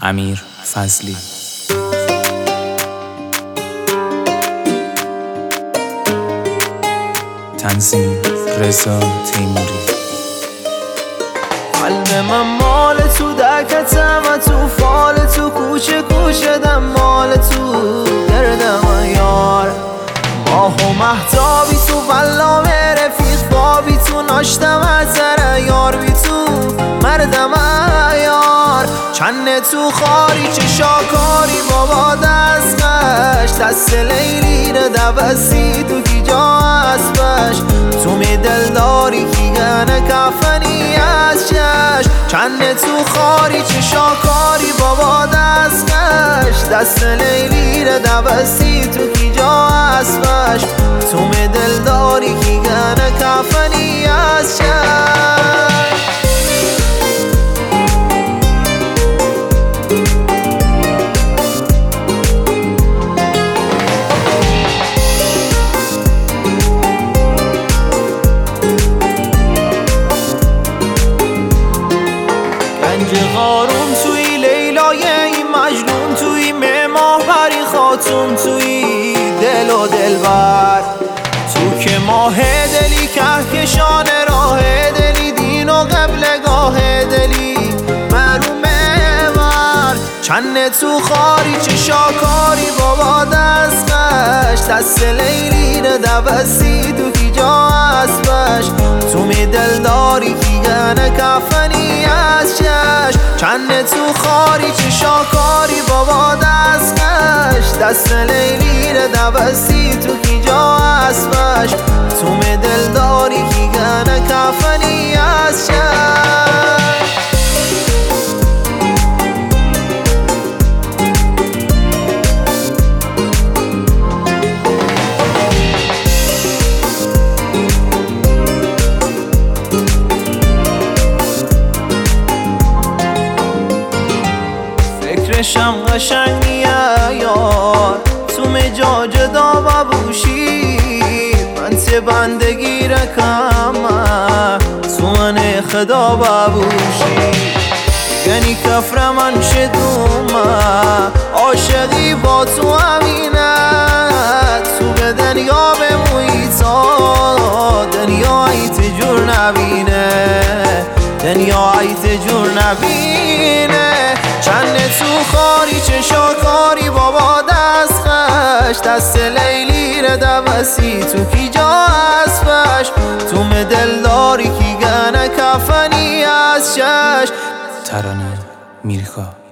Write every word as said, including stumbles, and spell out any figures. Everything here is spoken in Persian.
امیر فضلی. تنظیم رضا تیموری. قلب من مال تو دکتم و تو فال تو کوچه کوچه دم مال تو گردم یار. ماه و مهتابی تو والام رفیق بابی تو ناشتم از سر یار بی تو مردم یار. چنه تو خاری چه شاکاری بابا دست قش دست لیلی رو دوستی تو کی جا اسبش تو می دل داری کی گنه کفنی از چش. چنه تو خاری چه شاکاری بابا دست قش دست لیلی رو دوستی تو کی جا اسبش تو می دل داری کی گنه کفنی از چش. قارون توی لیلای این مجنون توی مهماه پری خاتون توی دل و دلبر تو که ماه دلی کهکشان راه دلی دین و قبلگاه دلی معلومه ور. چنه تو خاری چه شاکاری بابا دست قش دست لیلی رو دوستی تو کی جا اسبش تو می دل داری کی گنه کفنی از چش. چنه تو خاری چه شاکاری بابا دست قش دست لیلی رو دوستی تو کی جا اسبش تو می دل داری کی گنه کفنی از چش. فکرشم قشنگیه یار تو مجا جدا ببوشی من تی بندگی رکم تو من خدا ببوشی یعنی کفر من شدومه عاشقی با تو امینه تو به دنیا بمویی تا دنیا ایت جور نبینه دنیا ایت جور نبینه. چنه تو خاری چه شاکاری بابا دست قش دست لیلی رو دوستی تو کی جا اسبش تو می دل داری کی گنه کفنی از چش. ترانه میرکا.